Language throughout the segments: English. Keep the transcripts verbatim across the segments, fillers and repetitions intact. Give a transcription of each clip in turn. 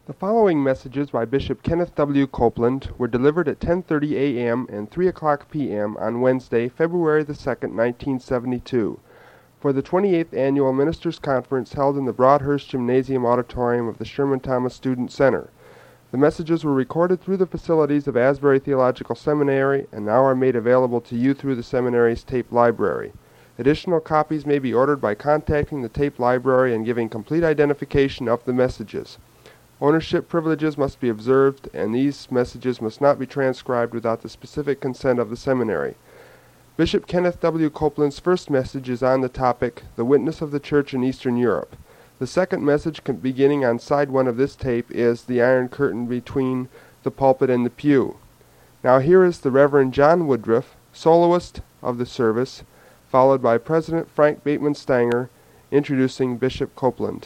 The following messages by Bishop Kenneth W. Copeland were delivered at ten thirty a m and three o'clock p m on Wednesday, February the second, nineteen seventy-two, for the twenty-eighth Annual Ministers' Conference held in the Broadhurst Gymnasium Auditorium of the Sherman Thomas Student Center. The messages were recorded through the facilities of Asbury Theological Seminary and now are made available to you through the seminary's tape library. Additional copies may be ordered by contacting the tape library and giving complete identification of the messages. Ownership privileges must be observed, and these messages must not be transcribed without the specific consent of the seminary. Bishop Kenneth W. Copeland's first message is on the topic, The Witness of the Church in Eastern Europe. The second message, beginning on side one of this tape, is The Iron Curtain Between the Pulpit and the Pew. Now here is the Reverend John Woodruff, soloist of the service, followed by President Frank Bateman Stanger, introducing Bishop Copeland.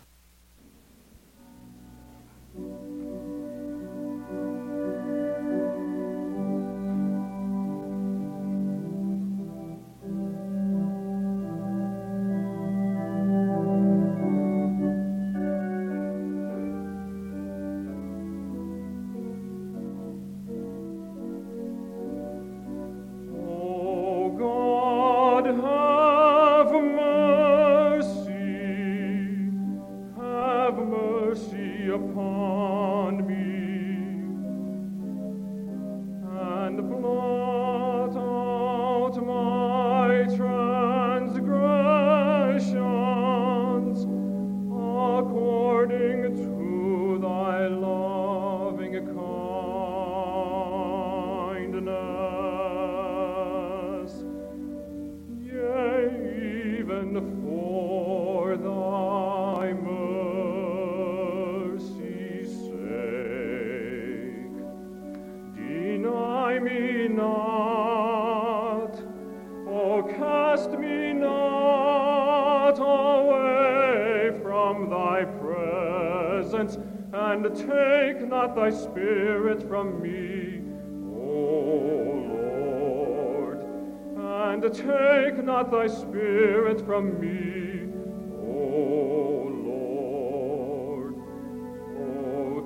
And take not thy Spirit from me, O Lord. And take not thy Spirit from me, O Lord. O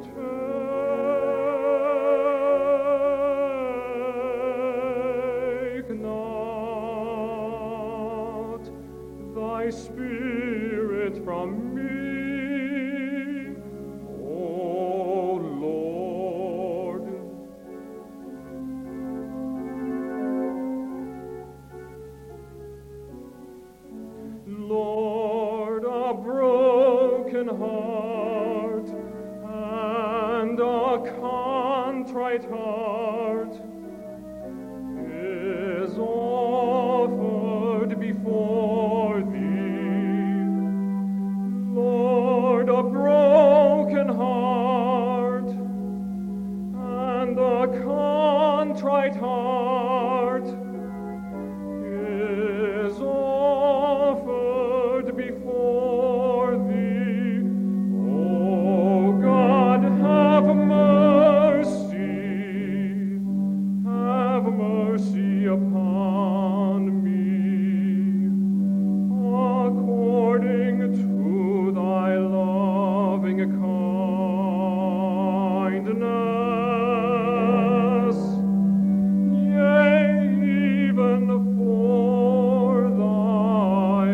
take not thy Spirit from me. Heart and a contrite heart is offered before thee. Lord, a broken heart and a contrite heart is offered before thee. Upon me, according to thy loving kindness, yea, even for thy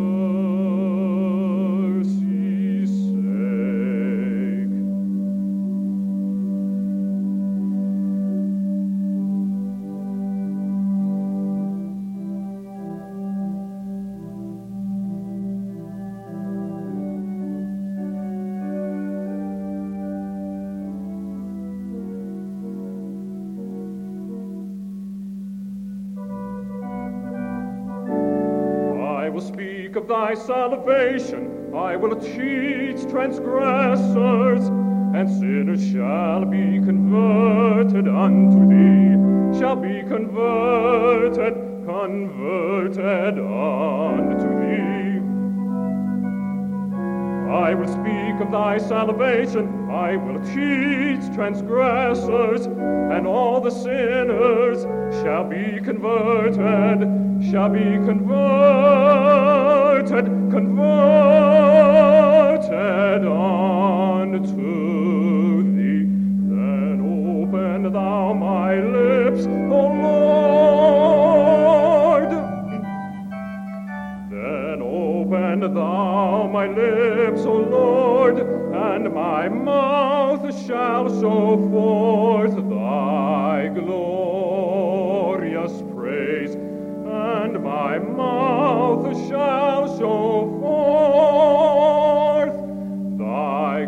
mercy's sake. I will speak of thy salvation, I will teach transgressors, and sinners shall be converted unto thee, shall be converted, converted unto thee. I will speak of thy salvation, I will teach transgressors, and all the sinners shall be converted, shall be converted, converted unto Lord, and my mouth shall show forth thy glorious praise, and my mouth shall show forth thy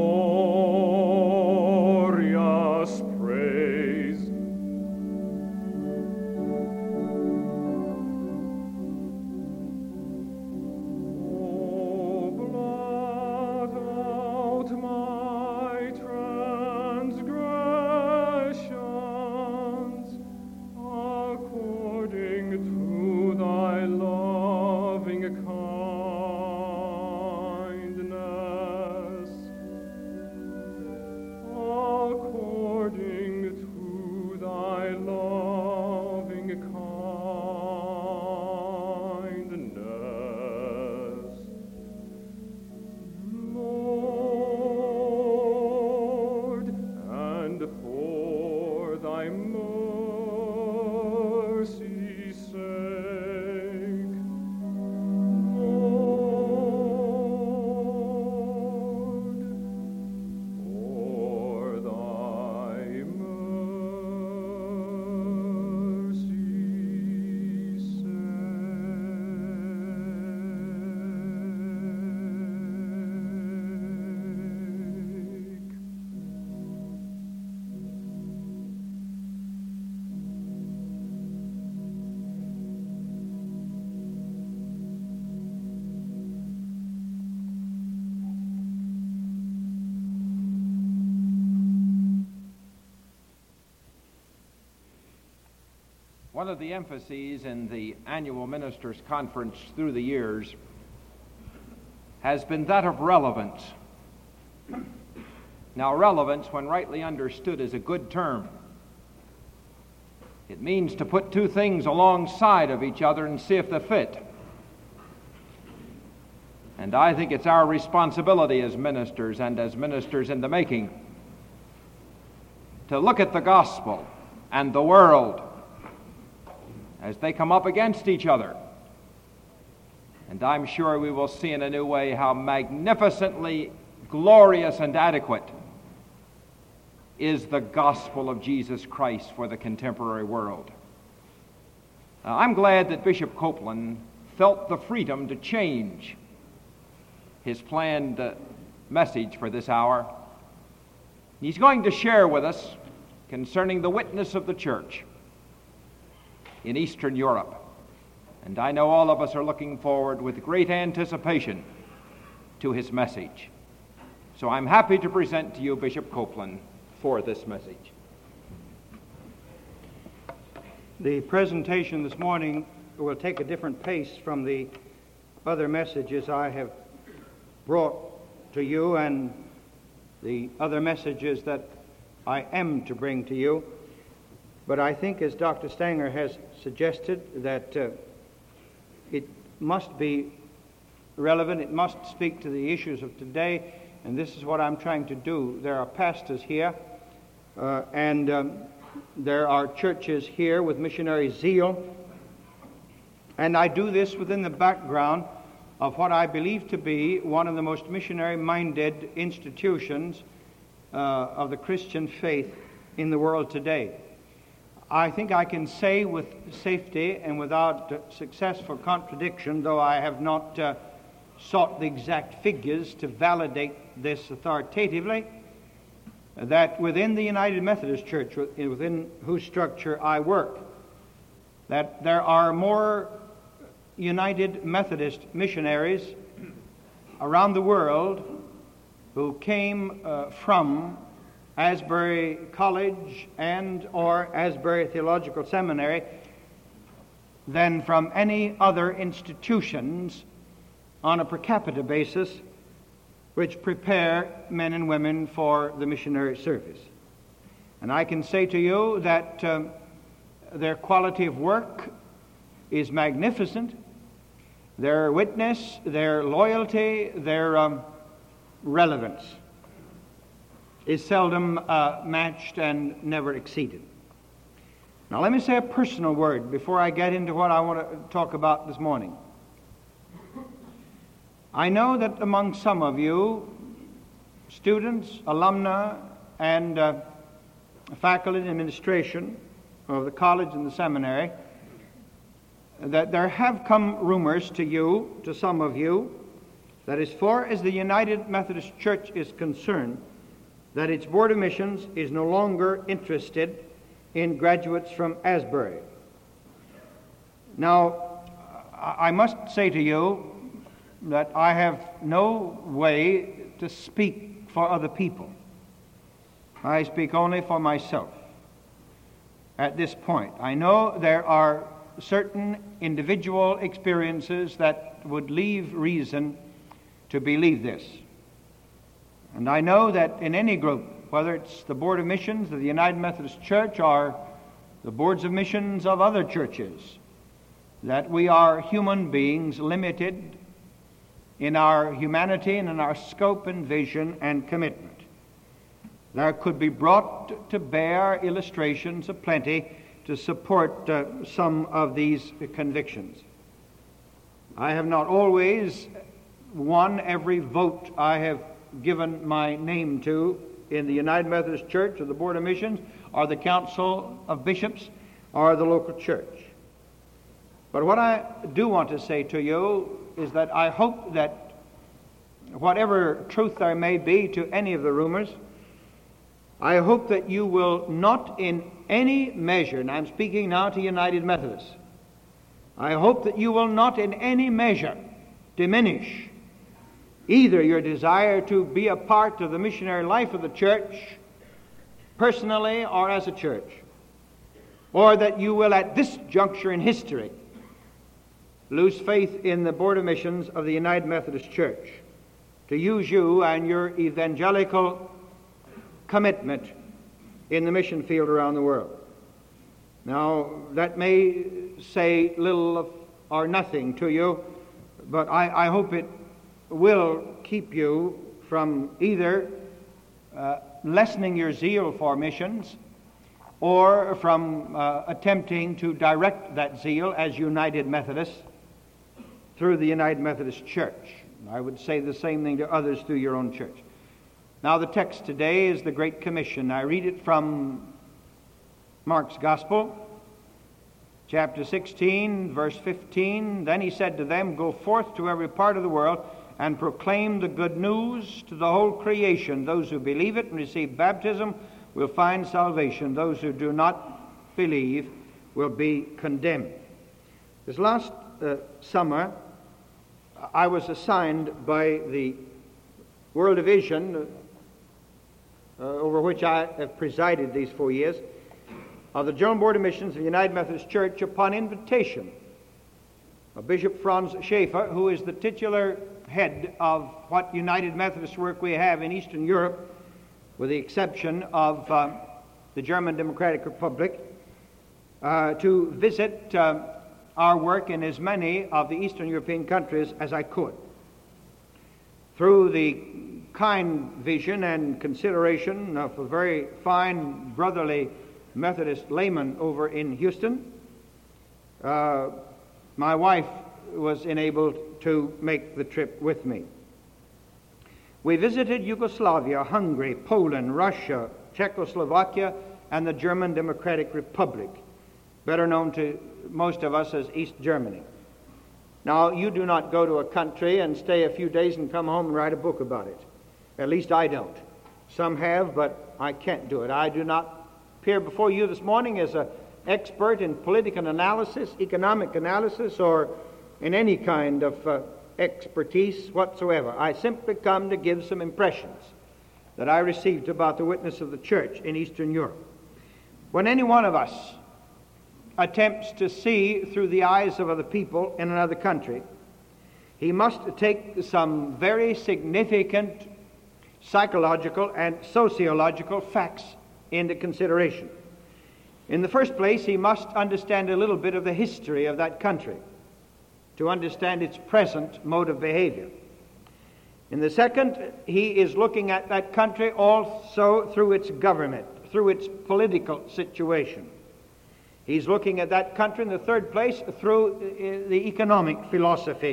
glorious praise. Oh, blot out my transgressions according to thy loving kindness, according to thy loving kindness. Lord, and for thy mercy's sake, Lord, for thy mercy's sake. One of the emphases in the annual ministers' conference through the years has been that of relevance. Now, relevance, when rightly understood, is a good term. It means to put two things alongside of each other and see if they fit. And I think it's our responsibility as ministers and as ministers in the making to look at the gospel and the world as they come up against each other. And I'm sure we will see in a new way how magnificently glorious and adequate is the gospel of Jesus Christ for the contemporary world. Uh, I'm glad that Bishop Copeland felt the freedom to change his planned uh, message for this hour. He's going to share with us concerning the witness of the church in Eastern Europe. And I know all of us are looking forward with great anticipation to his message. So I'm happy to present to you Bishop Copeland for this message. The presentation this morning will take a different pace from the other messages I have brought to you and the other messages that I am to bring to you. But I think, as Doctor Stanger has suggested, that uh, it must be relevant, it must speak to the issues of today, and this is what I'm trying to do. There are pastors here, uh, and um, there are churches here with missionary zeal, and I do this within the background of what I believe to be one of the most missionary-minded institutions uh, of the Christian faith in the world today. I think I can say with safety and without uh, successful contradiction, though I have not uh, sought the exact figures to validate this authoritatively, that within the United Methodist Church, within whose structure I work, that there are more United Methodist missionaries around the world who came uh, from Asbury College and or Asbury Theological Seminary than from any other institutions on a per capita basis which prepare men and women for the missionary service. And I can say to you that um, their quality of work is magnificent. Their witness, their loyalty, their um, relevance is seldom uh, matched and never exceeded. Now let me say a personal word before I get into what I want to talk about this morning. I know that among some of you, students, alumni, and uh, faculty and administration of the college and the seminary, that there have come rumors to you, to some of you, that as far as the United Methodist Church is concerned, that its Board of Missions is no longer interested in graduates from Asbury. Now, I must say to you that I have no way to speak for other people. I speak only for myself at this point. I know there are certain individual experiences that would leave reason to believe this. And I know that in any group, whether it's the Board of Missions of the United Methodist Church or the Boards of Missions of other churches, that we are human beings limited in our humanity and in our scope and vision and commitment. There could be brought to bear illustrations aplenty to support uh, some of these convictions. I have not always won every vote I have given my name to in the United Methodist Church or the Board of Missions or the Council of Bishops or the local church. But what I do want to say to you is that I hope that whatever truth there may be to any of the rumors, I hope that you will not in any measure, and I'm speaking now to United Methodists, I hope that you will not in any measure diminish either your desire to be a part of the missionary life of the church, personally or as a church, or that you will at this juncture in history lose faith in the Board of Missions of the United Methodist Church to use you and your evangelical commitment in the mission field around the world. Now, that may say little of, or nothing to you, but I, I hope it will keep you from either uh, lessening your zeal for missions or from uh, attempting to direct that zeal as United Methodists through the United Methodist Church. I would say the same thing to others through your own church. Now, the text today is the Great Commission. I read it from Mark's Gospel, chapter sixteen, verse fifteen. Then he said to them, "Go forth to every part of the world and proclaim the good news to the whole creation. Those who believe it and receive baptism will find salvation. Those who do not believe will be condemned." This last uh, summer, I was assigned by the World Division, uh, over which I have presided these four years, of the General Board of Missions of the United Methodist Church upon invitation of Bishop Franz Schaeffer, who is the titular head of what United Methodist work we have in Eastern Europe, with the exception of uh, the German Democratic Republic, uh, to visit uh, our work in as many of the Eastern European countries as I could. Through the kind vision and consideration of a very fine brotherly Methodist layman over in Houston, uh, my wife was enabled to make the trip with me. We visited Yugoslavia, Hungary, Poland, Russia, Czechoslovakia, and the German Democratic Republic, better known to most of us as East Germany. Now, you do not go to a country and stay a few days and come home and write a book about it. At least I don't. Some have, but I can't do it. I do not appear before you this morning as an expert in political analysis, economic analysis, or in any kind of uh, expertise whatsoever. I simply come to give some impressions that I received about the witness of the church in Eastern Europe. When any one of us attempts to see through the eyes of other people in another country, he must take some very significant psychological and sociological facts into consideration. In the first place, he must understand a little bit of the history of that country to understand its present mode of behavior. In the second, he is looking at that country also through its government, through its political situation. He's looking at that country in the third place through the economic philosophy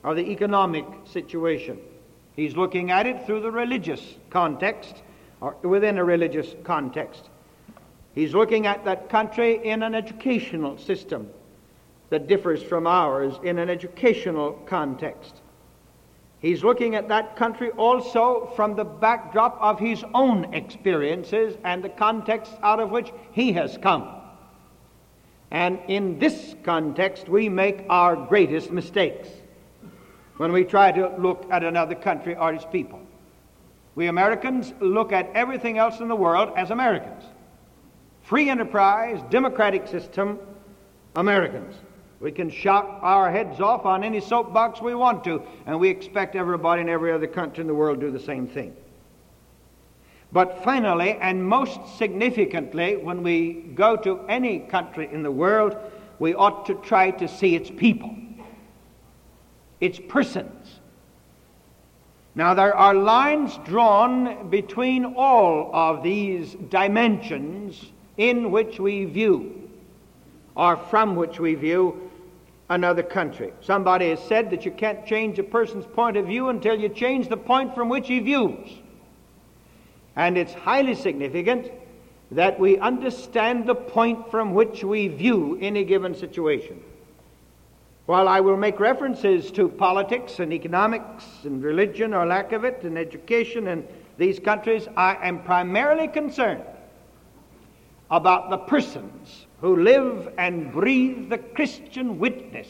of the economic situation. He's looking at it through the religious context, or within a religious context. He's looking at that country in an educational system that differs from ours in an educational context. He's looking at that country also from the backdrop of his own experiences and the context out of which he has come. And in this context, we make our greatest mistakes when we try to look at another country or its people. We Americans look at everything else in the world as Americans. Free enterprise, democratic system, Americans. We can shout our heads off on any soapbox we want to, and we expect everybody in every other country in the world to do the same thing. But finally, and most significantly, when we go to any country in the world, we ought to try to see its people, its persons. Now, there are lines drawn between all of these dimensions in which we view, or from which we view, another country. Somebody has said that you can't change a person's point of view until you change the point from which he views. And it's highly significant that we understand the point from which we view any given situation. While I will make references to politics and economics and religion or lack of it and education in these countries, I am primarily concerned about the persons who live and breathe the Christian witness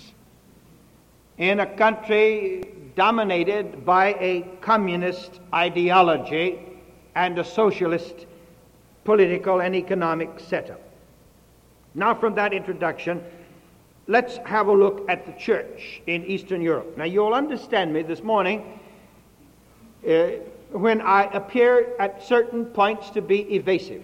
in a country dominated by a communist ideology and a socialist political and economic setup. Now, from that introduction, let's have a look at the church in Eastern Europe. Now, you'll understand me this morning uh, when I appear at certain points to be evasive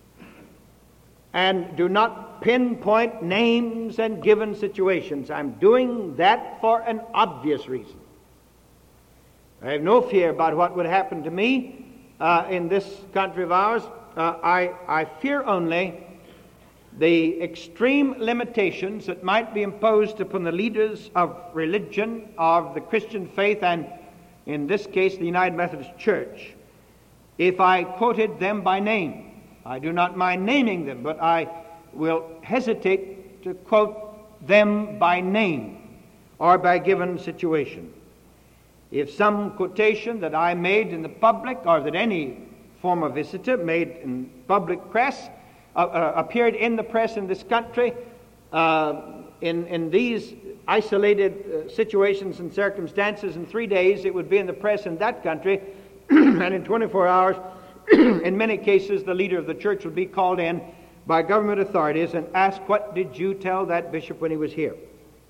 and do not pinpoint names and given situations. I'm doing that for an obvious reason. I have no fear about what would happen to me uh, in this country of ours. Uh, I, I fear only the extreme limitations that might be imposed upon the leaders of religion, of the Christian faith, and in this case the United Methodist Church, if I quoted them by name. I do not mind naming them, but I will hesitate to quote them by name or by given situation. If some quotation that I made in the public, or that any former visitor made in public press, uh, uh, appeared in the press in this country, uh, in, in these isolated uh, situations and circumstances, in three days it would be in the press in that country, and in twenty-four hours, in many cases, the leader of the church would be called in by government authorities and asked, "What did you tell that bishop when he was here?"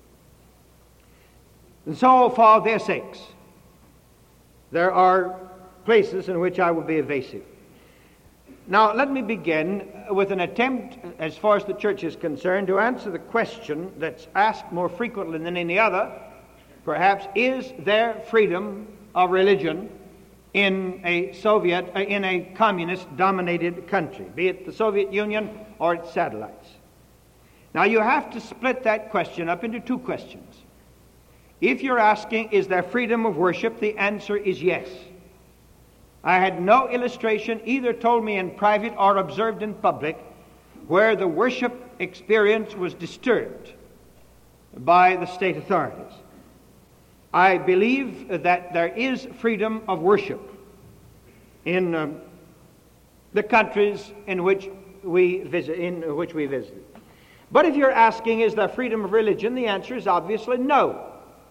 And so, for their sakes, there are places in which I will be evasive. Now, let me begin with an attempt, as far as the church is concerned, to answer the question that's asked more frequently than any other, perhaps: is there freedom of religion in a Soviet, uh, in a communist-dominated country, be it the Soviet Union or its satellites? Now, you have to split that question up into two questions. If you're asking, is there freedom of worship, the answer is yes. I had no illustration, either told me in private or observed in public, where the worship experience was disturbed by the state authorities. I believe that there is freedom of worship in um, the countries in which we visit, in which we visited. But if you're asking, is there freedom of religion, the answer is obviously no.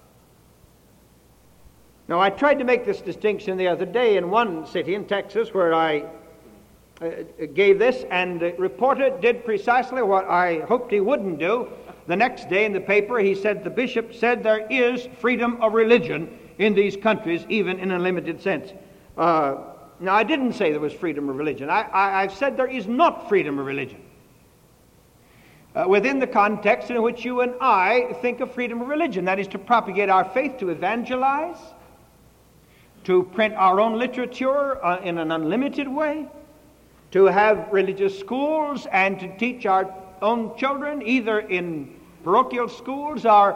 Now, I tried to make this distinction the other day in one city in Texas where I uh, gave this, and the reporter did precisely what I hoped he wouldn't do. The next day in the paper, he said the bishop said there is freedom of religion in these countries, even in a limited sense. Uh, now, I didn't say there was freedom of religion. I, I, I've said there is not freedom of religion. Uh, within the context in which you and I think of freedom of religion, that is to propagate our faith, to evangelize, to print our own literature uh, in an unlimited way, to have religious schools and to teach our own children either in parochial schools or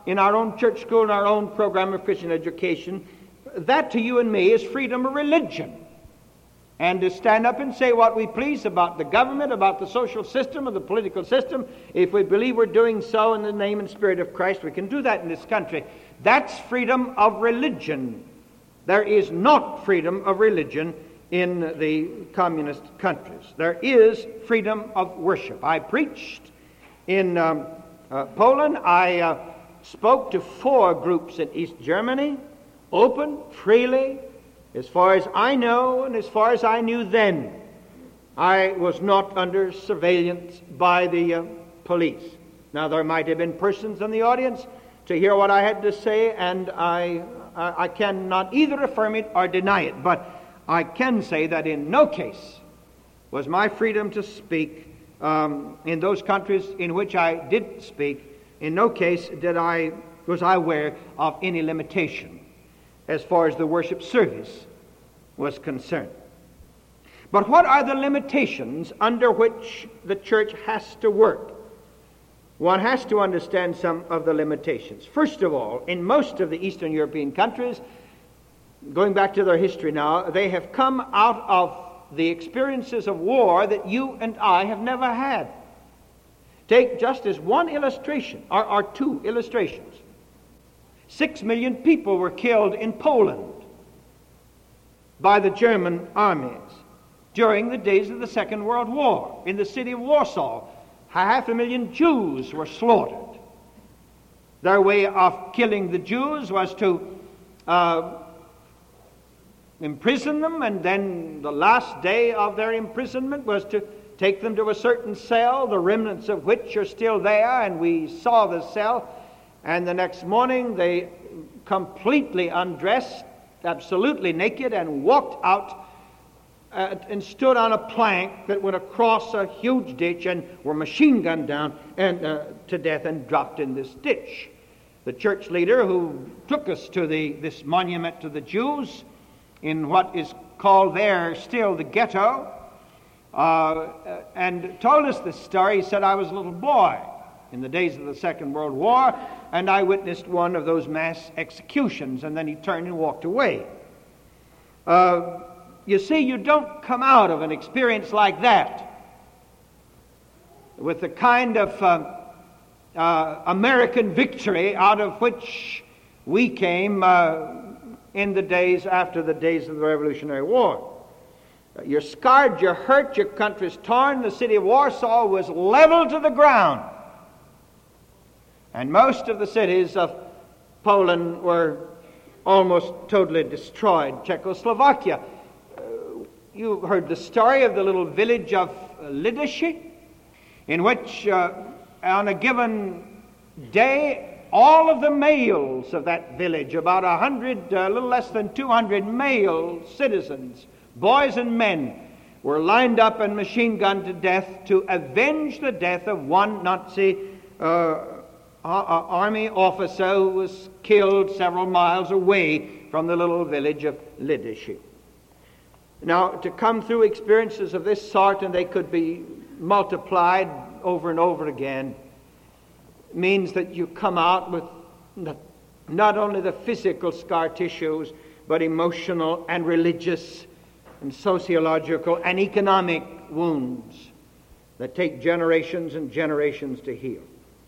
in our own church school, in our own program of Christian education, that to you and me is freedom of religion. And to stand up and say what we please about the government, about the social system, or the political system, if we believe we're doing so in the name and spirit of Christ, we can do that in this country. That's freedom of religion. There is not freedom of religion in the communist countries. There is freedom of worship. I preached in um, uh, Poland. I uh, spoke to four groups in East Germany, open, freely. As far as I know, and as far as I knew then, I was not under surveillance by the uh, police. Now, there might have been persons in the audience to hear what I had to say, and I, I, I cannot either affirm it or deny it. But I can say that in no case was my freedom to speak um, in those countries in which I did speak, in no case did I was I aware of any limitation as far as the worship service was concerned. But what are the limitations under which the church has to work? One has to understand some of the limitations. First of all, in most of the Eastern European countries, going back to their history now, they have come out of the experiences of war that you and I have never had. Take just as one illustration, or, or two illustrations. Six million people were killed in Poland by the German armies during the days of the Second World War. In the city of Warsaw, half a million Jews were slaughtered. Their way of killing the Jews was to uh, imprison them, and then the last day of their imprisonment was to take them to a certain cell, the remnants of which are still there, and we saw the cell. And the next morning they completely undressed, absolutely naked, and walked out uh, and stood on a plank that went across a huge ditch and were machine gunned down and uh, to death and dropped in this ditch. The church leader who took us to the this monument to the Jews in what is called there still the ghetto, uh, and told us this story. He said, I was a little boy in the days of the Second World War, and I witnessed one of those mass executions. And then he turned and walked away. Uh, you see, you don't come out of an experience like that with the kind of uh, uh, American victory out of which we came uh, in the days after the days of the Revolutionary War. You're scarred, you're hurt, your country's torn. The city of Warsaw was leveled to the ground. And most of the cities of Poland were almost totally destroyed. Czechoslovakia. Uh, you heard the story of the little village of Lidice, in which uh, on a given day, all of the males of that village, about a hundred, a little less than two hundred male citizens, boys and men, were lined up and machine gunned to death to avenge the death of one Nazi uh, army officer who was killed several miles away from the little village of Lidice. Now, to come through experiences of this sort, and they could be multiplied over and over again, means that you come out with not only the physical scar tissues, but emotional and religious and sociological and economic wounds that take generations and generations to heal.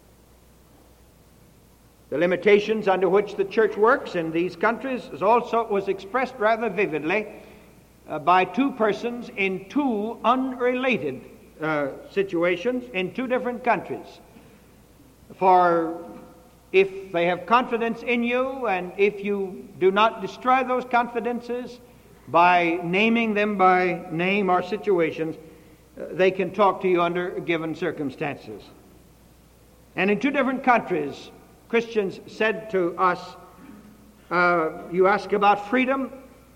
The limitations under which the church works in these countries is also was expressed rather vividly uh, by two persons in two unrelated uh, situations in two different countries. For if they have confidence in you, and if you do not destroy those confidences by naming them by name or situations, uh, they can talk to you under given circumstances. And in two different countries, Christians said to us, uh, you ask about freedom?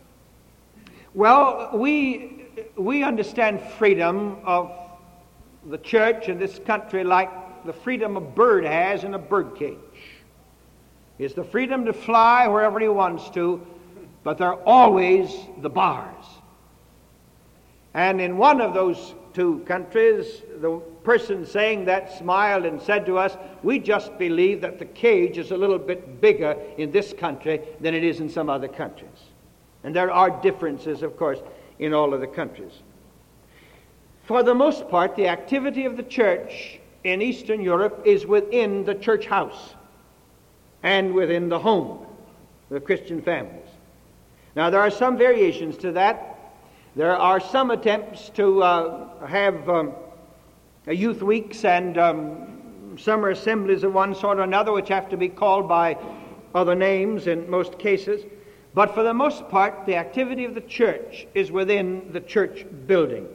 Well, we, we understand freedom of the church in this country like the freedom a bird has in a birdcage. It's the freedom to fly wherever he wants to, but there are always the bars. And in one of those two countries. The person saying that smiled and said to us, we just believe that the cage is a little bit bigger in this country than it is in some other countries. And there are differences, of course, in all of the countries. For the most part, the activity of the church in Eastern Europe is within the church house and within the home, the Christian families. Now, there are some variations to that. There are some attempts to uh, have um, youth weeks and um, summer assemblies of one sort or another, which have to be called by other names in most cases. But for the most part, the activity of the church is within the church building.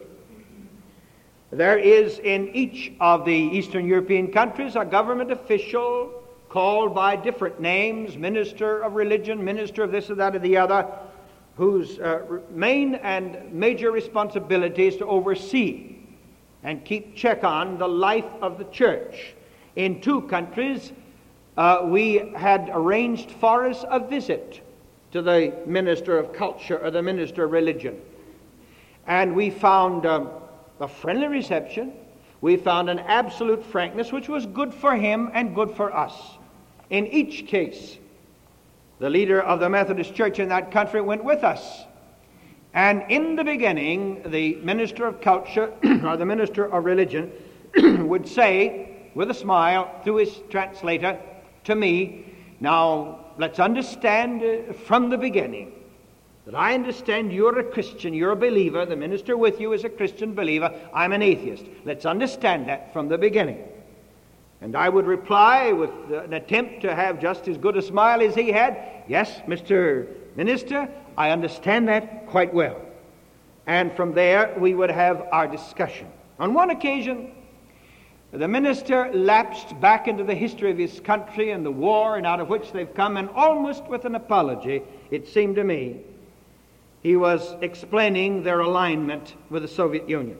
There is in each of the Eastern European countries a government official called by different names, minister of religion, minister of this or that or the other, whose uh, main and major responsibility is to oversee and keep check on the life of the church. In two countries, uh, we had arranged for us a visit to the minister of culture or the minister of religion. And we found um, a friendly reception. We found an absolute frankness, which was good for him and good for us. In each case, the leader of the Methodist Church in that country went with us. And in the beginning, the minister of culture or the minister of religion would say, with a smile through his translator, to me, now let's understand uh, from the beginning that I understand you're a Christian, you're a believer, the minister with you is a Christian believer, I'm an atheist. Let's understand that from the beginning. And I would reply with an attempt to have just as good a smile as he had, yes, Mister Minister, I understand that quite well. And from there we would have our discussion. On one occasion, the minister lapsed back into the history of his country and the war and out of which they've come, and almost with an apology, it seemed to me, he was explaining their alignment with the Soviet Union.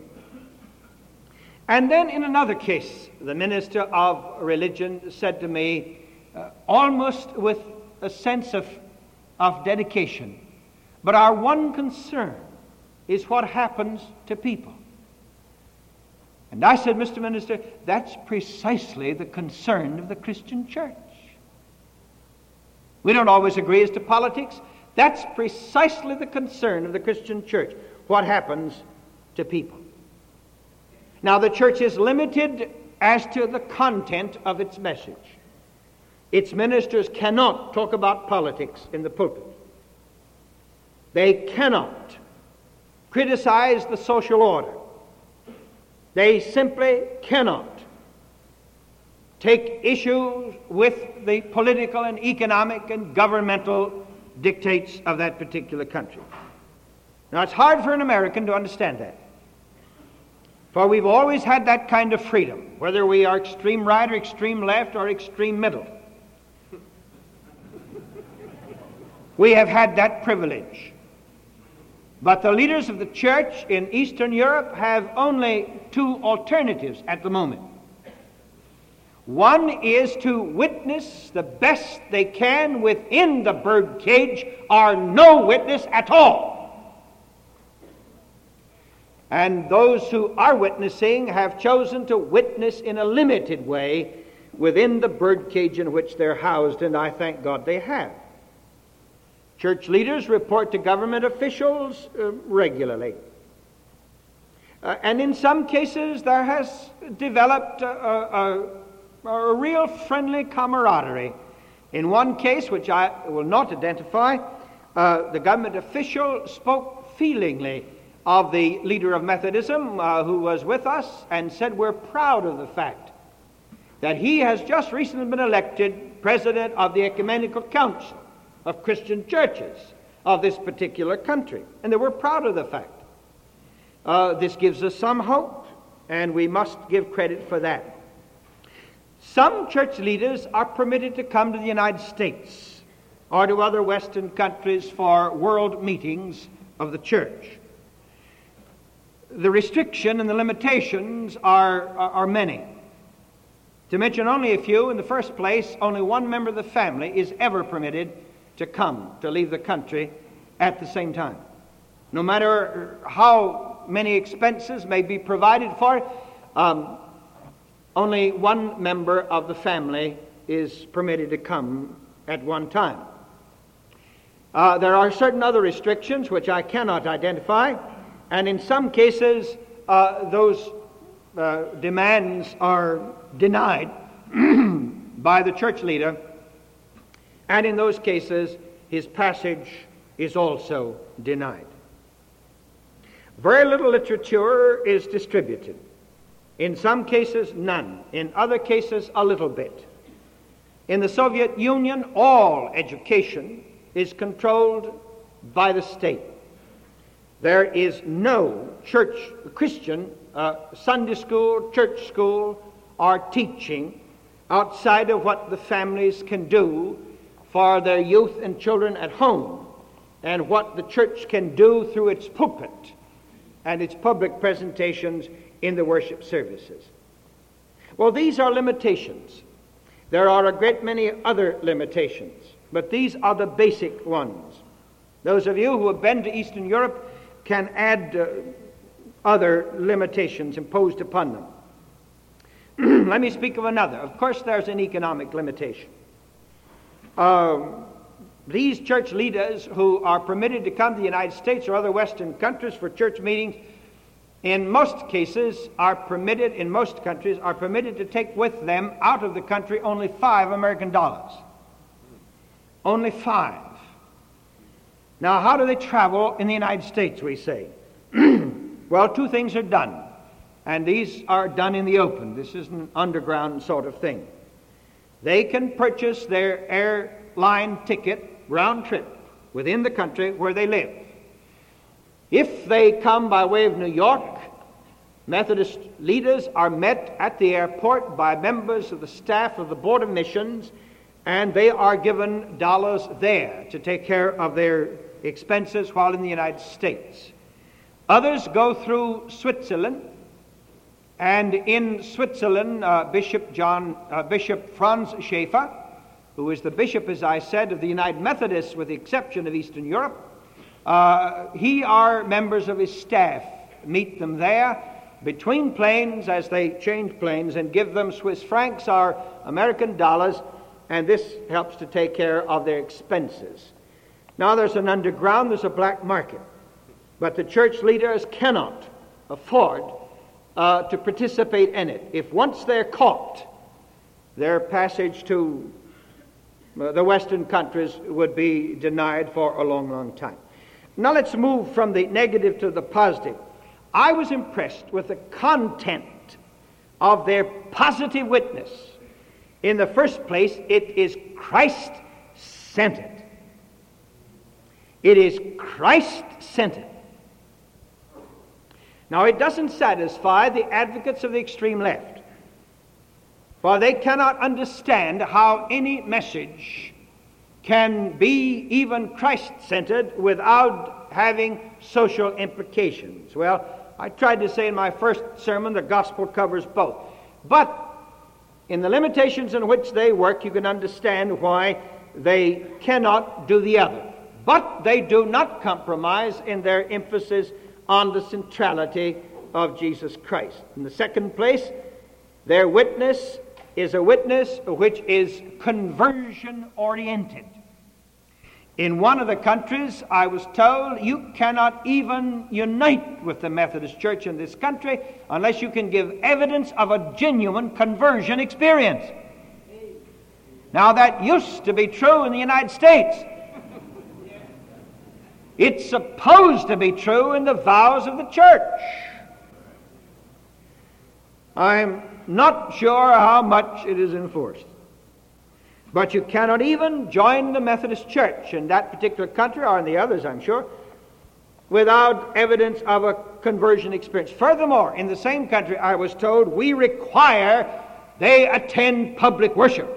And then in another case, the minister of religion said to me, uh, almost with a sense of, of dedication, but our one concern is what happens to people. And I said, Mister Minister, that's precisely the concern of the Christian church. We don't always agree as to politics. That's precisely the concern of the Christian church, what happens to people. Now, the church is limited as to the content of its message. Its ministers cannot talk about politics in the pulpit. They cannot criticize the social order. They simply cannot take issue with the political and economic and governmental dictates of that particular country. Now, it's hard for an American to understand that. For we've always had that kind of freedom, whether we are extreme right or extreme left or extreme middle. We have had that privilege. But the leaders of the church in Eastern Europe have only two alternatives at the moment. One is to witness the best they can within the birdcage, or no witness at all. And those who are witnessing have chosen to witness in a limited way within the birdcage in which they're housed, and I thank God they have. Church leaders report to government officials uh, regularly. Uh, and in some cases there has developed a, a, a real friendly camaraderie. In one case, which I will not identify, uh, the government official spoke feelingly of the leader of Methodism uh, who was with us and said, we're proud of the fact that he has just recently been elected president of the Ecumenical Council of Christian churches of this particular country. And they were proud of the fact. Uh, this gives us some hope, and we must give credit for that. Some church leaders are permitted to come to the United States or to other Western countries for world meetings of the church. The restriction and the limitations are, are, are many. To mention only a few, in the first place, only one member of the family is ever permitted to come, to leave the country at the same time. No matter how many expenses may be provided for, um, only one member of the family is permitted to come at one time. Uh, there are certain other restrictions which I cannot identify, and in some cases uh, those uh, demands are denied by the church leader, and in those cases his passage is also denied. Very little literature is distributed. In some cases, none. In other cases, a little bit. In the Soviet Union, all education is controlled by the state. There is no church, Christian, uh, Sunday school, church school, or teaching outside of what the families can do for their youth and children at home, and what the church can do through its pulpit and its public presentations in the worship services. Well, these are limitations. There are a great many other limitations, but these are the basic ones. Those of you who have been to Eastern Europe can add uh, other limitations imposed upon them. Let me speak of another. Of course, there's an economic limitation. Um, these church leaders who are permitted to come to the United States or other Western countries for church meetings, in most cases are permitted, in most countries, are permitted to take with them out of the country only five American dollars. Only five. Now, how do they travel in the United States, we say? Well, two things are done, and these are done in the open. This is an underground sort of thing. They can purchase their airline ticket round trip within the country where they live. If they come by way of New York, Methodist leaders are met at the airport by members of the staff of the Board of Missions, and they are given dollars there to take care of their expenses while in the United States. Others go through Switzerland, and in Switzerland, uh, Bishop John, uh, Bishop Franz Schaeffer, who is the bishop, as I said, of the United Methodists, with the exception of Eastern Europe, uh, he are members of his staff, meet them there between planes as they change planes, and give them Swiss francs or American dollars, and this helps to take care of their expenses. Now there's an underground, there's a black market, but the church leaders cannot afford uh, to participate in it. If once they're caught, their passage to uh, the Western countries would be denied for a long, long time. Now let's move from the negative to the positive. I was impressed with the content of their positive witness. In the first place, it is Christ-centered. It is Christ-centered. Now, it doesn't satisfy the advocates of the extreme left, for they cannot understand how any message can be even Christ-centered without having social implications. Well, I tried to say in my first sermon, the gospel covers both. But in the limitations in which they work, you can understand why they cannot do the other. But they do not compromise in their emphasis on the centrality of Jesus Christ. In the second place, their witness is a witness which is conversion-oriented. In one of the countries, I was told, you cannot even unite with the Methodist Church in this country unless you can give evidence of a genuine conversion experience. Now, that used to be true in the United States. It's supposed to be true in the vows of the church. I'm not sure how much it is enforced. But you cannot even join the Methodist Church in that particular country, or in the others, I'm sure, without evidence of a conversion experience. Furthermore, in the same country, I was told, we require they attend public worship.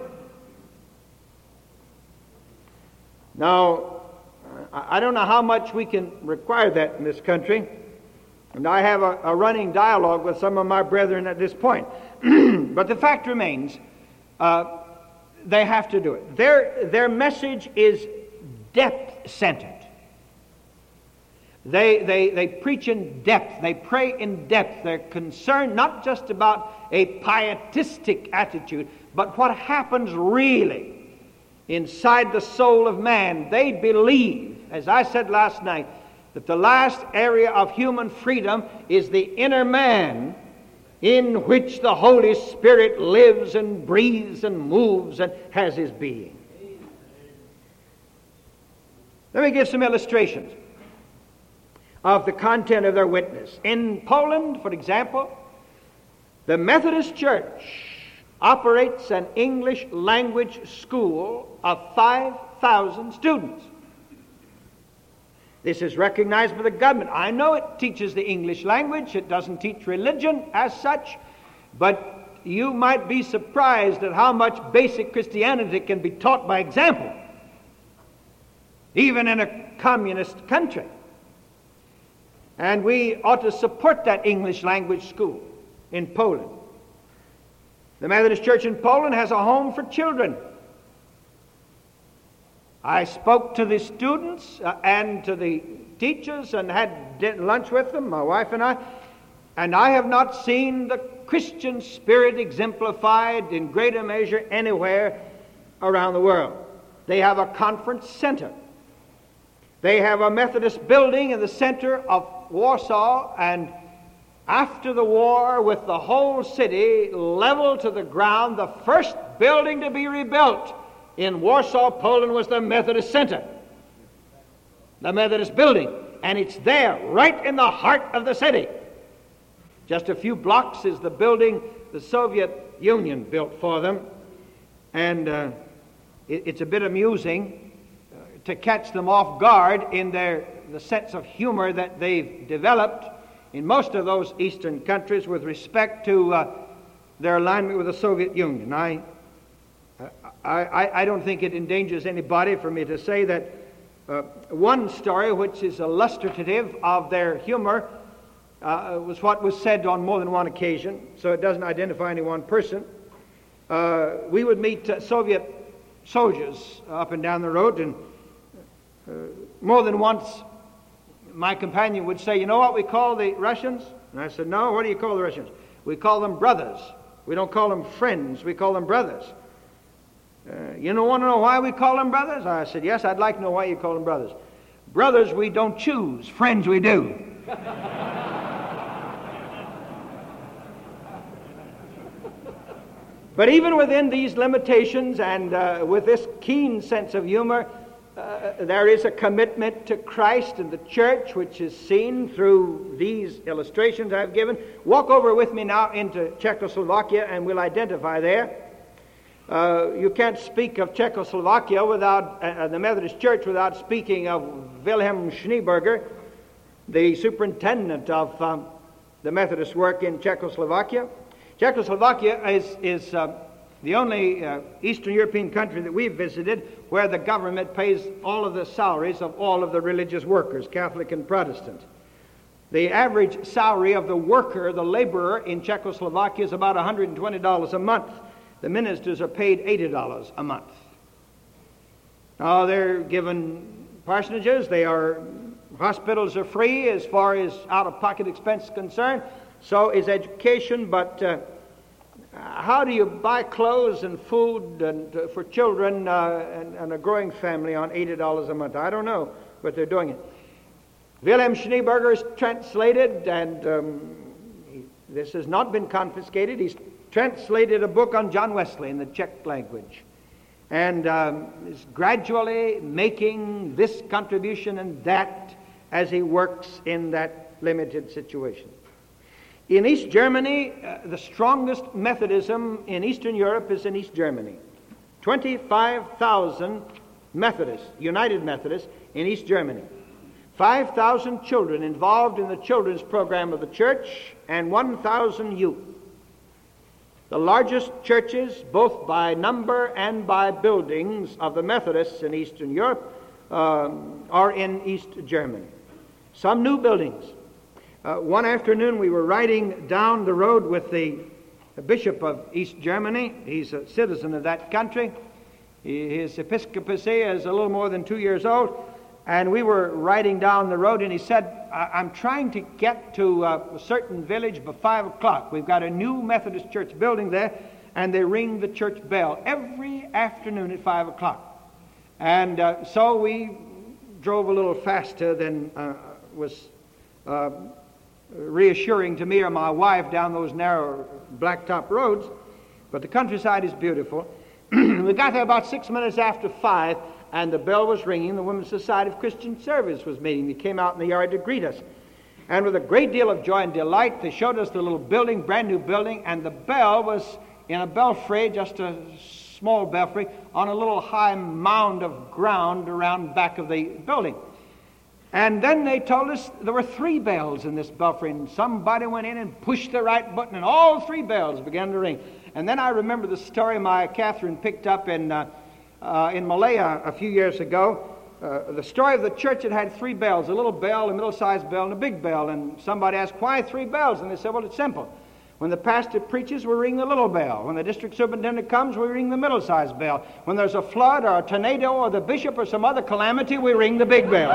Now, I don't know how much we can require that in this country, and I have a, a running dialogue with some of my brethren at this point. But the fact remains, uh, they have to do it. Their, their message is depth-centered. They, they, they preach in depth. They pray in depth. They're concerned not just about a pietistic attitude, but what happens really inside the soul of man. They believe, as I said last night, that the last area of human freedom is the inner man, in which the Holy Spirit lives and breathes and moves and has his being. Let me give some illustrations of the content of their witness. In Poland, for example, the Methodist Church operates an English language school of five thousand students. This is recognized by the government. I know it teaches the English language. It doesn't teach religion as such, but you might be surprised at how much basic Christianity can be taught by example, even in a communist country. And we ought to support that English language school in Poland. The Methodist Church in Poland has a home for children. I spoke to the students uh, and to the teachers and had lunch with them, my wife and I, and I have not seen the Christian spirit exemplified in greater measure anywhere around the world. They have a conference center. They have a Methodist building in the center of Warsaw, and after the war, with the whole city leveled to the ground, the first building to be rebuilt in Warsaw, Poland, was the Methodist Center, the Methodist building, and it's there, right in the heart of the city. Just a few blocks is the building the Soviet Union built for them, and uh, it, it's a bit amusing to catch them off guard in their the sense of humor that they've developed in most of those eastern countries with respect to uh, their alignment with the Soviet Union. I, I, I don't think it endangers anybody for me to say that uh, one story which is illustrative of their humor uh, was what was said on more than one occasion, so it doesn't identify any one person. Uh, we would meet uh, Soviet soldiers up and down the road, and Uh, more than once my companion would say, "You know what we call the Russians?" And I said, "No, what do you call the Russians?" "We call them brothers. We don't call them friends. We call them brothers." Uh, you don't want to know why we call them brothers? I said, "Yes, I'd like to know why you call them brothers." "Brothers we don't choose, friends we do." But even within these limitations and uh, with this keen sense of humor, Uh, there is a commitment to Christ and the church, which is seen through these illustrations I've given. Walk over with me now into Czechoslovakia, and we'll identify there. Uh, you can't speak of Czechoslovakia without uh, the Methodist Church without speaking of Wilhelm Schneeberger, the superintendent of um, the Methodist work in Czechoslovakia. Czechoslovakia is, is uh, the only uh, Eastern European country that we've visited where the government pays all of the salaries of all of the religious workers, Catholic and Protestant. The average salary of the worker, the laborer in Czechoslovakia is about one hundred twenty dollars a month. The ministers are paid eighty dollars a month. Now they're given parsonages, they are, hospitals are free as far as out-of-pocket expense is concerned, so is education, but uh, how do you buy clothes and food and uh, for children uh, and, and a growing family on eighty dollars a month? I don't know, but they're doing it. Wilhelm Schneeberger is translated, and um, he, this has not been confiscated. He's translated a book on John Wesley in the Czech language, and um, is gradually making this contribution and that as he works in that limited situation. In East Germany, uh, the strongest Methodism in Eastern Europe is in East Germany. twenty-five thousand Methodists, United Methodists, in East Germany. five thousand children involved in the children's program of the church, and one thousand youth. The largest churches, both by number and by buildings, of the Methodists in Eastern Europe um, are in East Germany. Some new buildings. Uh, one afternoon we were riding down the road with the, the Bishop of East Germany. He's a citizen of that country. He, his episcopacy is a little more than two years old. and we were riding down the road, and he said, I'm trying to get to uh, a certain village by five o'clock. We've got a new Methodist church building there, and they ring the church bell every afternoon at five o'clock. And uh, so we drove a little faster than uh, was uh, reassuring to me or my wife down those narrow blacktop roads, but the countryside is beautiful. We got there about six minutes after five, and the bell was ringing. The Women's Society of Christian Service was meeting. They came out in the yard to greet us. And with a great deal of joy and delight, they showed us the little building, brand new building, and the bell was in a belfry, just a small belfry, on a little high mound of ground around back of the building. And then they told us there were three bells in this belfry, and somebody went in and pushed the right button, and all three bells began to ring. And then I remember the story my Catherine picked up in uh, uh, in Malaya a few years ago. Uh, the story of the church that had three bells, a little bell, a middle-sized bell, and a big bell. And somebody asked, why three bells? And they said, well, it's simple. When the pastor preaches, we ring the little bell. When the district superintendent comes, we ring the middle-sized bell. When there's a flood or a tornado or the bishop or some other calamity, we ring the big bell.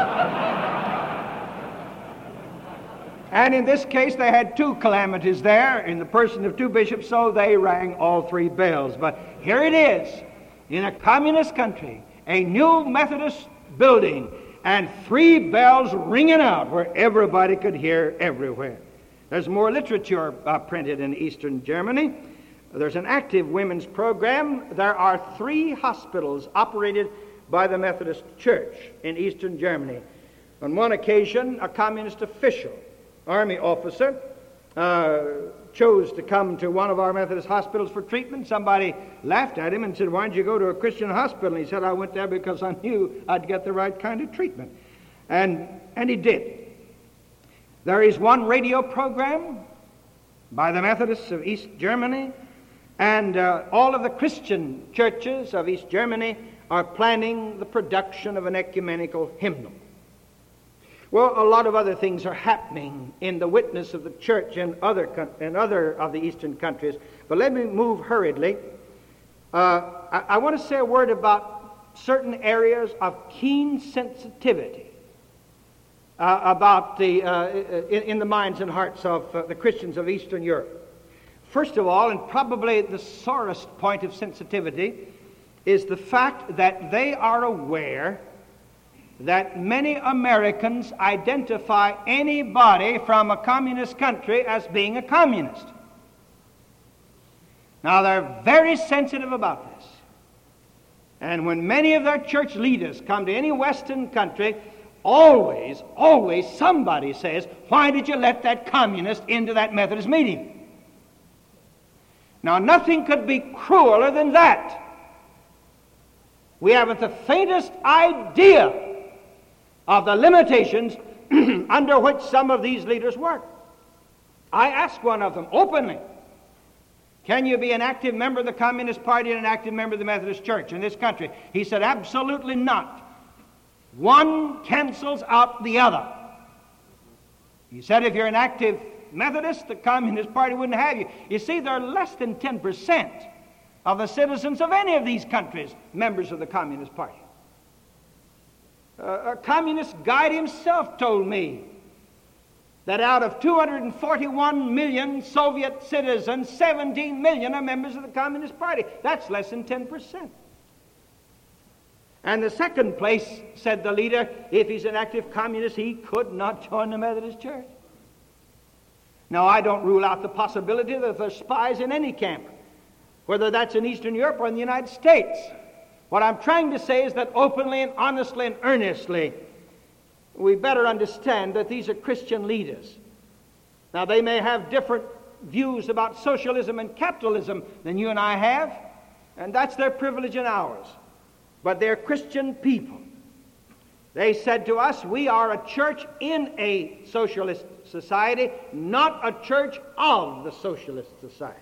And in this case, they had two calamities there in the person of two bishops, so they rang all three bells. But here it is, in a communist country, a new Methodist building, and three bells ringing out where everybody could hear everywhere. There's more literature uh, printed in Eastern Germany. There's an active women's program. There are three hospitals operated by the Methodist Church in Eastern Germany. On one occasion, a communist official, army officer, uh, chose to come to one of our Methodist hospitals for treatment. Somebody laughed at him and said, why did you go to a Christian hospital? And he said, I went there because I knew I'd get the right kind of treatment. And, and he did. There is one radio program by the Methodists of East Germany, and uh, all of the Christian churches of East Germany are planning the production of an ecumenical hymnal. Well, a lot of other things are happening in the witness of the church in other, in other of the eastern countries. But let me move hurriedly. Uh, I, I want to say a word about certain areas of keen sensitivity uh, about the, uh, in, in the minds and hearts of uh, the Christians of Eastern Europe. First of all, and probably the sorest point of sensitivity, is the fact that they are aware that many Americans identify anybody from a communist country as being a communist. Now, they're very sensitive about this. And when many of their church leaders come to any Western country, always, always somebody says, why did you let that communist into that Methodist meeting? Now, nothing could be crueler than that. We haven't the faintest idea of the limitations under which some of these leaders work. I asked one of them openly, can you be an active member of the Communist Party and an active member of the Methodist Church in this country? He said, absolutely not. One cancels out the other. He said, if you're an active Methodist, the Communist Party wouldn't have you. You see, there are less than ten percent of the citizens of any of these countries members of the Communist Party. Uh, a communist guide himself told me that out of two hundred forty-one million Soviet citizens, seventeen million are members of the Communist Party. That's less than ten percent. And the second place, said the leader, if he's an active communist, he could not join the Methodist Church. Now, I don't rule out the possibility that there's spies in any camp, whether that's in Eastern Europe or in the United States. What I'm trying to say is that openly and honestly and earnestly, we better understand that these are Christian leaders. Now, they may have different views about socialism and capitalism than you and I have, and that's their privilege and ours. But they're Christian people. They said to us, we are a church in a socialist society, not a church of the socialist society.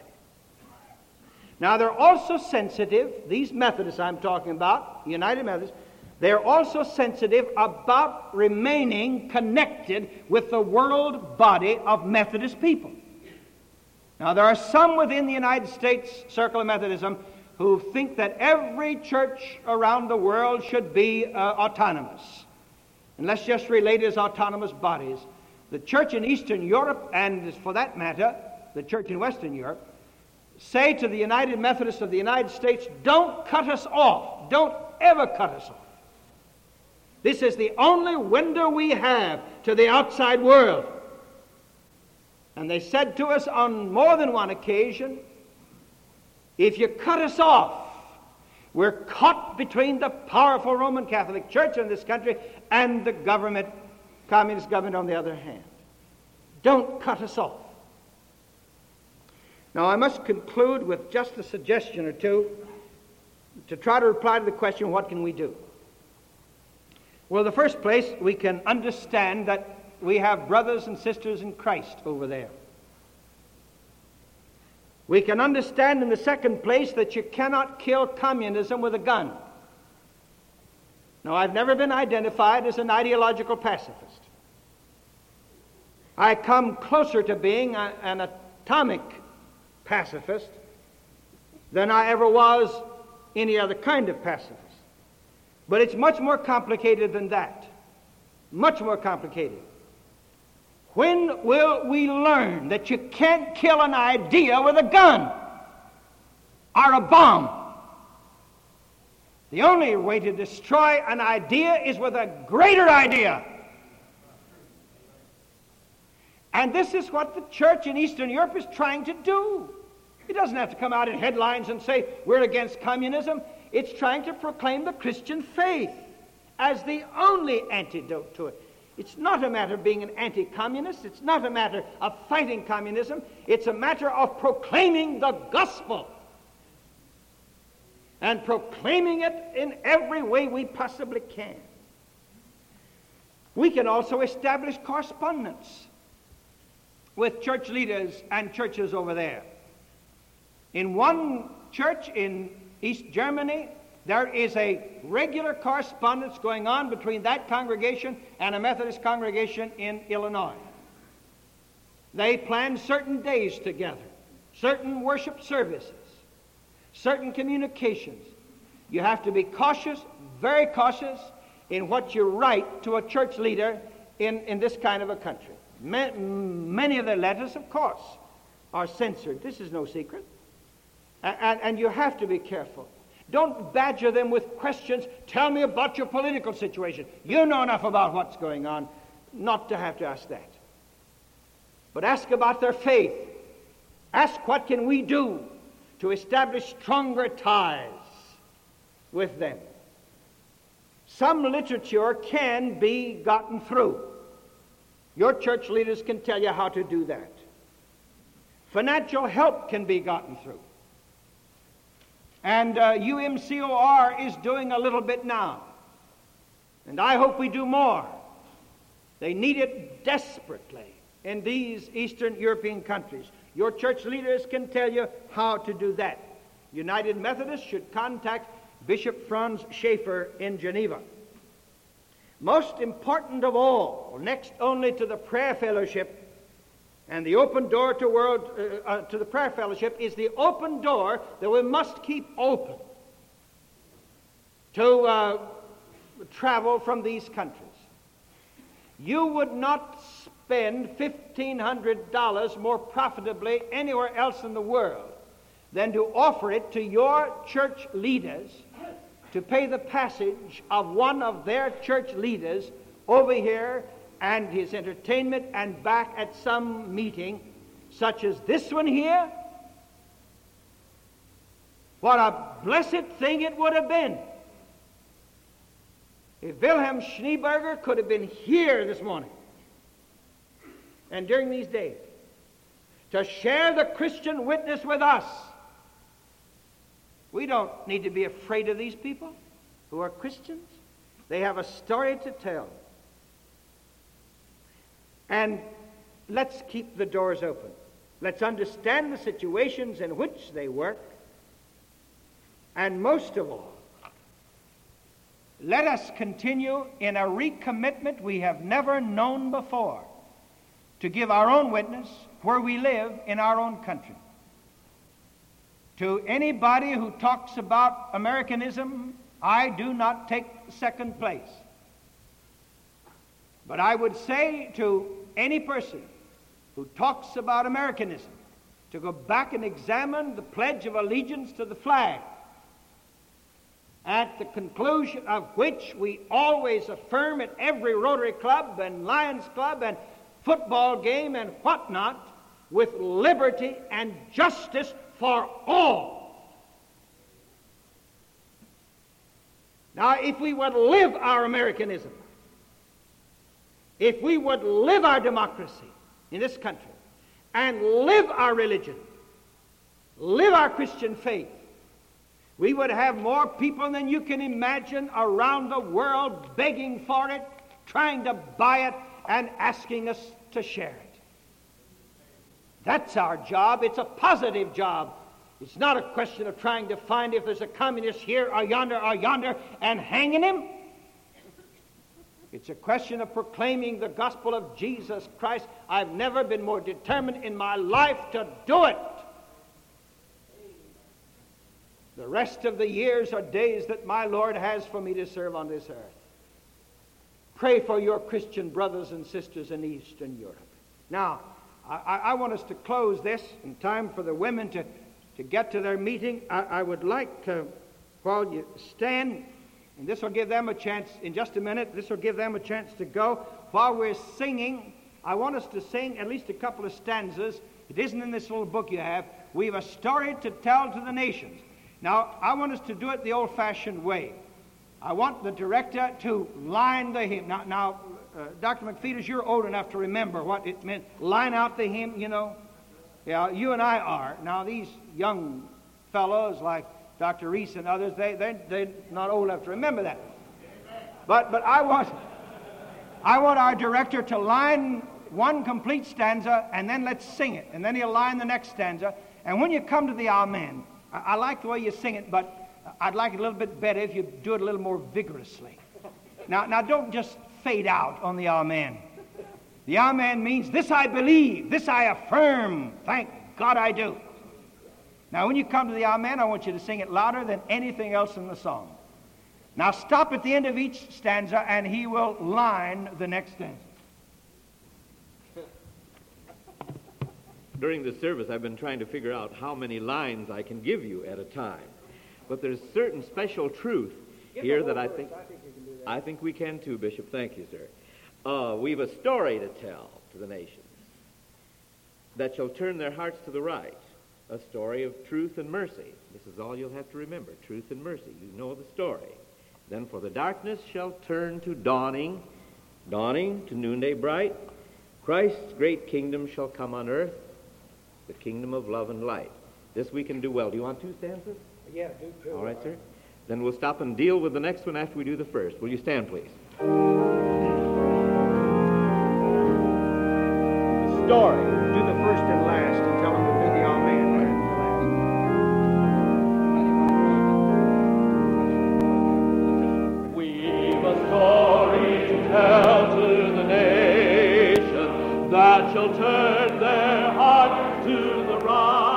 Now, they're also sensitive, these Methodists I'm talking about, United Methodists, they're also sensitive about remaining connected with the world body of Methodist people. Now, there are some within the United States Circle of Methodism who think that every church around the world should be uh, autonomous. and let's just relate as autonomous bodies, the church in Eastern Europe, and for that matter, the church in Western Europe, say to the United Methodists of the United States, don't cut us off. Don't ever cut us off. This is the only window we have to the outside world. And they said to us on more than one occasion, if you cut us off, we're caught between the powerful Roman Catholic Church in this country and the government, communist government on the other hand. Don't cut us off. Now I must conclude with just a suggestion or two to try to reply to the question, what can we do? Well, in the first place, we can understand that we have brothers and sisters in Christ over there. We can understand in the second place that you cannot kill communism with a gun. Now, I've never been identified as an ideological pacifist. I come closer to being a, an atomic pacifist than I ever was any other kind of pacifist. But it's much more complicated than that. Much more complicated. When will we learn that you can't kill an idea with a gun or a bomb? The only way to destroy an idea is with a greater idea. And this is what the church in Eastern Europe is trying to do. It doesn't have to come out in headlines and say we're against communism. It's trying to proclaim the Christian faith as the only antidote to it. It's not a matter of being an anti-communist. It's not a matter of fighting communism. It's a matter of proclaiming the gospel and proclaiming it in every way we possibly can. We can also establish correspondence with church leaders and churches over there. In one church in East Germany, there is a regular correspondence going on between that congregation and a Methodist congregation in Illinois. They plan certain days together, certain worship services, certain communications. You have to be cautious, very cautious, in what you write to a church leader in, in this kind of a country. Many of their letters, of course, are censored. This is no secret. And, and you have to be careful. Don't badger them with questions. Tell me about your political situation. You know enough about what's going on not to have to ask that. But ask about their faith. Ask what can we do to establish stronger ties with them. Some literature can be gotten through. Your church leaders can tell you how to do that. Financial help can be gotten through. And uh, U M C O R is doing a little bit now. And I hope we do more. They need it desperately in these Eastern European countries. Your church leaders can tell you how to do that. United Methodists should contact Bishop Franz Schaeffer in Geneva. Most important of all, next only to the prayer fellowship and the open door to world uh, uh, to the prayer fellowship, is the open door that we must keep open to uh, travel from these countries. You would not spend fifteen hundred dollars more profitably anywhere else in the world than to offer it to your church leaders to pay the passage of one of their church leaders over here and his entertainment and back at some meeting such as this one here. What a blessed thing it would have been if Wilhelm Schneeberger could have been here this morning and during these days to share the Christian witness with us. We don't need to be afraid of these people who are Christians. They have a story to tell. And let's keep the doors open. Let's understand the situations in which they work. And most of all, let us continue in a recommitment we have never known before to give our own witness where we live in our own country. To anybody who talks about Americanism, I do not take second place. But I would say to any person who talks about Americanism to go back and examine the Pledge of Allegiance to the flag, at the conclusion of which we always affirm at every Rotary Club and Lions Club and football game and whatnot, with liberty and justice for all. Now, if we would live our Americanism, if we would live our democracy in this country, and live our religion, live our Christian faith, we would have more people than you can imagine around the world begging for it, trying to buy it, and asking us to share it. That's our job. It's a positive job. It's not a question of trying to find if there's a communist here or yonder or yonder and hanging him. It's a question of proclaiming the gospel of Jesus Christ. I've never been more determined in my life to do it. The rest of the years are days that my Lord has for me to serve on this earth. Pray for your Christian brothers and sisters in Eastern Europe. Now, I, I want us to close this in time for the women to, to get to their meeting. I, I would like to, while you stand, and this will give them a chance in just a minute, this will give them a chance to go. While we're singing, I want us to sing at least a couple of stanzas. It isn't in this little book you have. We have a story to tell to the nations. Now, I want us to do it the old-fashioned way. I want the director to line the hymn. Now, now uh, Doctor McPheeters, you're old enough to remember what it meant. Line out the hymn, you know. Yeah, you and I are. Now, these young fellows like Doctor Reese and others, they, they, they're not old enough to remember that. But, but I want, I want our director to line one complete stanza, and then let's sing it. And then he'll line the next stanza. And when you come to the Amen, I, I like the way you sing it, but I'd like it a little bit better if you do it a little more vigorously. Now, now don't just fade out on the Amen. The Amen means, this I believe, this I affirm, thank God I do. Now, when you come to the Amen, I want you to sing it louder than anything else in the song. Now, stop at the end of each stanza, and he will line the next stanza. During this service, I've been trying to figure out how many lines I can give you at a time. But there's certain special truth here that I think, I think we can too, Bishop. Thank you, sir. Uh, we've a story to tell to the nations that shall turn their hearts to the right. A story of truth and mercy. This is all you'll have to remember, truth and mercy. You know the story. Then for the darkness shall turn to dawning, dawning to noonday bright. Christ's great kingdom shall come on earth, the kingdom of love and light. This we can do well. Do you want two stanzas? Yeah, do too. All right, sir. Then we'll stop and deal with the next one after we do the first. Will you stand, please? The story. Do the first and last and tell them to do the Amen right at the last. We've a story to tell to the nation that shall turn their hearts to the right.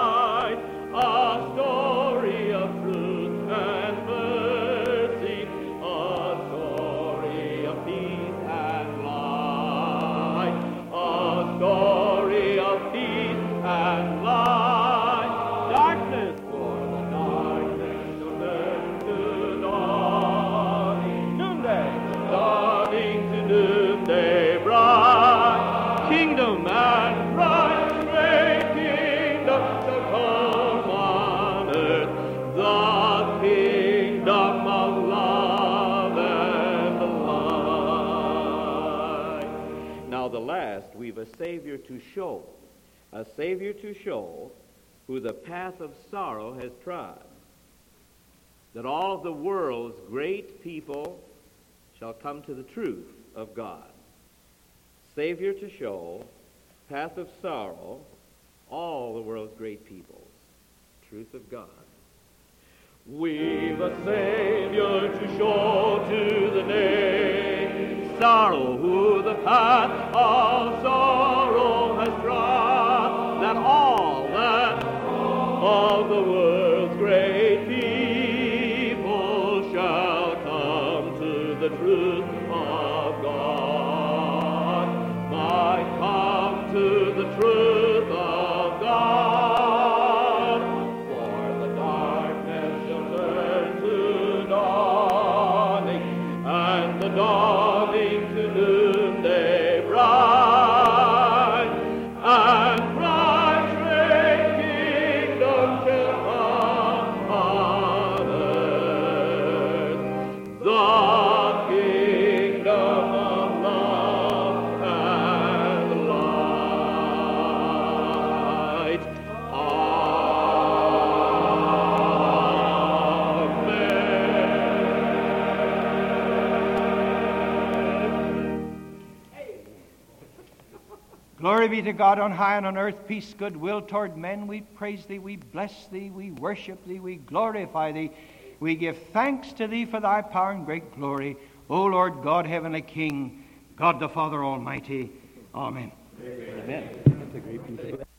A story of truth and mercy, a story of peace and light, a story of peace and light. Darkness for the darkness to turn to dawning, noonday, dawning to noonday bright. Kingdom and right, great kingdom shall come on earth, the kingdom of love and light. Now the last, we've a Savior to show, a Savior to show who the path of sorrow has trod, that all of the world's great people shall come to the truth of God. Savior to show, path of sorrow, all the world's great peoples, truth of God. We've a Savior to show to the nations, sorrow who the path of sorrow has trod, that all that of the world's great people shall come to the truth of God. the truth of God. For the darkness shall turn to dawning, and the dawning to noonday bright, and Christ's great kingdom shall come on earth, the kingdom of love and light. Glory be to God on high, and on earth peace, goodwill toward men. We praise thee, we bless thee, we worship thee, we glorify thee. We give thanks to thee for thy power and great glory. O Lord God, heavenly King, God the Father Almighty. Amen. Amen. That's a great piece of